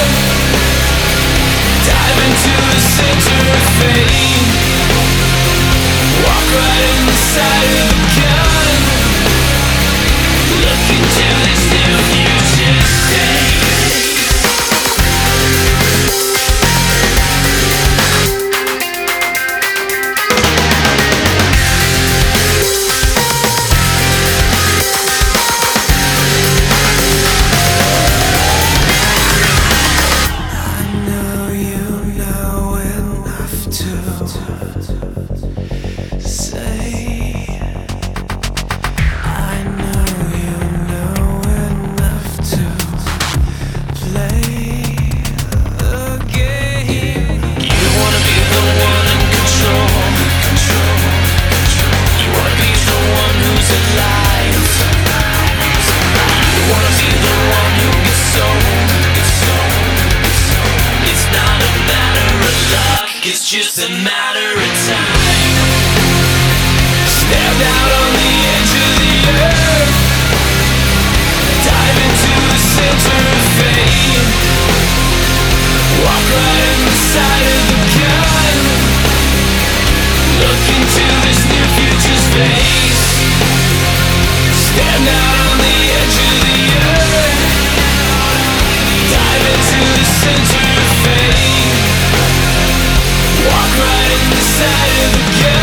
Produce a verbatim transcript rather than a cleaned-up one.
Dive into the center of fame. Walk right inside of the gun. Look into this new future state. It's just a matter of time. Stand out on the edge of the earth. Dive into the center of fame. Walk right inside of the gun. Look into this new future's face. Stand out on the edge of the earth. Dive into the center of fame. Walk right inside of the gun.